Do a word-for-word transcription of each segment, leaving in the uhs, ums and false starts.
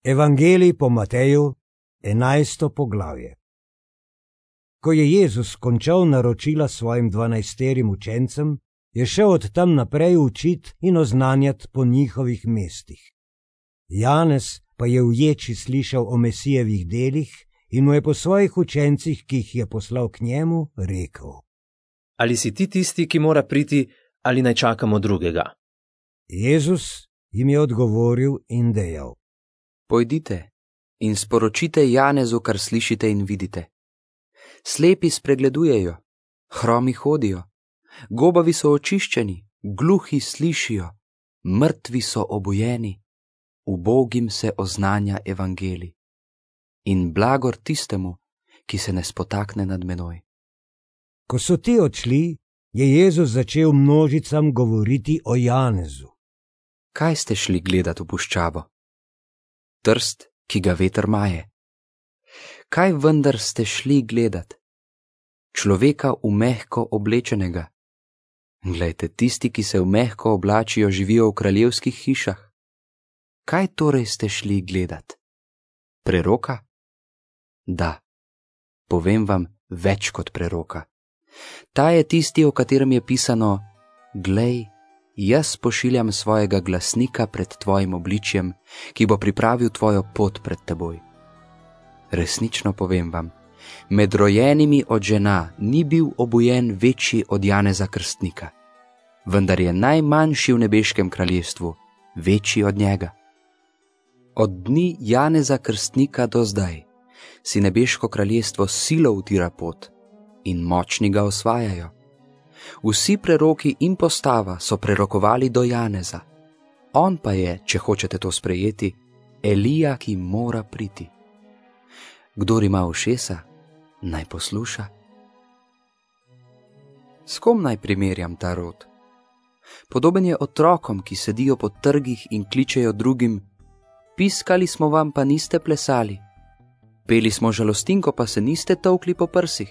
Evangelij po Mateju, enajsto poglavje. Ko je Jezus končal naročila svojim dvanajsterim učencem, je šel od tam naprej učit in oznanjat po njihovih mestih. Janez pa je v ječi slišal o Mesijevih delih in mu je po svojih učencih, ki jih je poslal k njemu, rekel: Ali si ti tisti, ki mora priti, ali naj čakamo drugega? Jezus jim je odgovoril in dejal: Pojdite in sporočite Janezu, kar slišite in vidite. Slepi spregledujejo, hromi hodijo, gobavi so očiščeni, gluhi slišijo, mrtvi so obujeni, ubogim se oznanja evangelij. In blagor tistemu, ki se ne spotakne nad menoj. Ko so ti odšli, je Jezus začel množicam govoriti o Janezu. Kaj ste šli gledat v puščavo? Trst, ki ga veter maje. Kaj vendar ste šli gledat? Človeka v mehko oblečenega. Glejte, tisti, ki se v mehko oblačijo, živijo v kraljevskih hišah. Kaj torej ste šli gledat? Preroka? Da, povem vam več kot preroka. Ta je tisti, o katerem je pisano: Glej, jaz pošiljam svojega glasnika pred tvojim obličjem, ki bo pripravil tvojo pot pred teboj. Resnično povem vam, med rojenimi od žena ni bil obujen večji od Janeza Krstnika, vendar je najmanjši v nebeškem kraljestvu večji od njega. Od dni Janeza Krstnika do zdaj si nebeško kraljestvo silo utira pot in močni ga osvajajo. Vsi preroki in postava so prerokovali do Janeza. On pa je, če hočete to sprejeti, Elija, ki mora priti. Kdor ima ušesa, naj posluša. S kom naj primerjam ta rod? Podoben je otrokom, ki sedijo po trgih in kličejo drugim: Piskali smo vam, pa niste plesali. Peli smo žalostinko, pa se niste tolkli po prsih.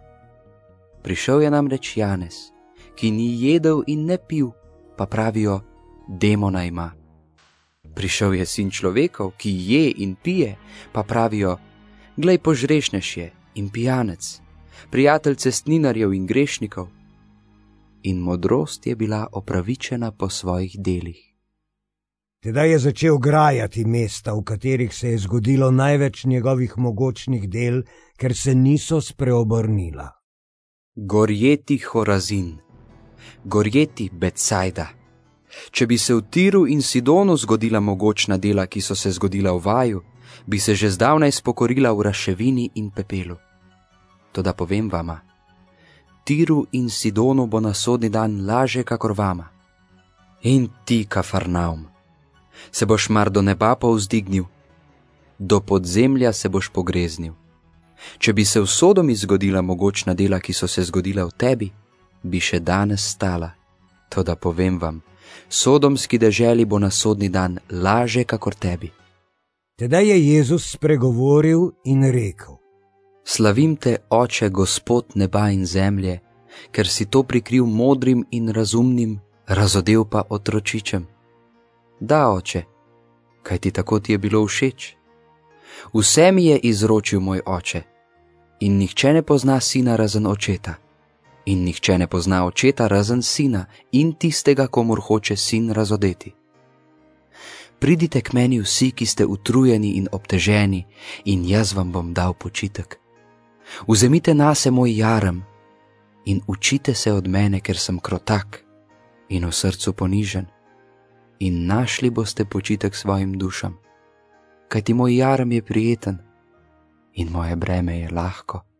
Prišel je namreč Janez, ki ni jedel in ne pil, pa pravijo: demona ima. Prišel je sin človekov, ki je in pije, pa pravijo: glej, požrešneš je in pijanec, prijatelj cestninarjev in grešnikov. In modrost je bila opravičena po svojih delih. Tedaj je začel grajati mesta, v katerih se je zgodilo največ njegovih mogočnih del, ker se niso spreobrnila. Gorjeti Horazin, gorjeti Betsajda. Če bi se v Tiru in Sidonu zgodila mogočna dela, ki so se zgodila v vaju, bi se že zdavnaj spokorila v raševini in pepelu. Toda povem vama, Tiru in Sidonu bo na sodni dan laže kakor vama. In ti, Kafarnaum, se boš mar do neba povzdignil, do podzemlja se boš pogreznil. Če bi se v Sodomi zgodila mogočna dela, ki so se zgodila v tebi, bi še danes stala. Toda povem vam, sodomski deželi bo na sodni dan laže kakor tebi. Tedaj je Jezus spregovoril in rekel: Slavim te, Oče, Gospod neba in zemlje, ker si to prikril modrim in razumnim, razodel pa otročičem. Da, Oče, kaj ti tako ti je bilo všeč? Vse mi je izročil moj Oče, in nihče ne pozna sina razen očeta, in nihče ne pozna očeta razen sina in tistega, komur hoče sin razodeti. Pridite k meni vsi, ki ste utrujeni in obteženi, in jaz vam bom dal počitek. Vzemite nase moj jarem in učite se od mene, ker sem krotak in v srcu ponižen, in našli boste počitek svojim dušam. Kajti moj jarem je prijeten in moje breme je lahko.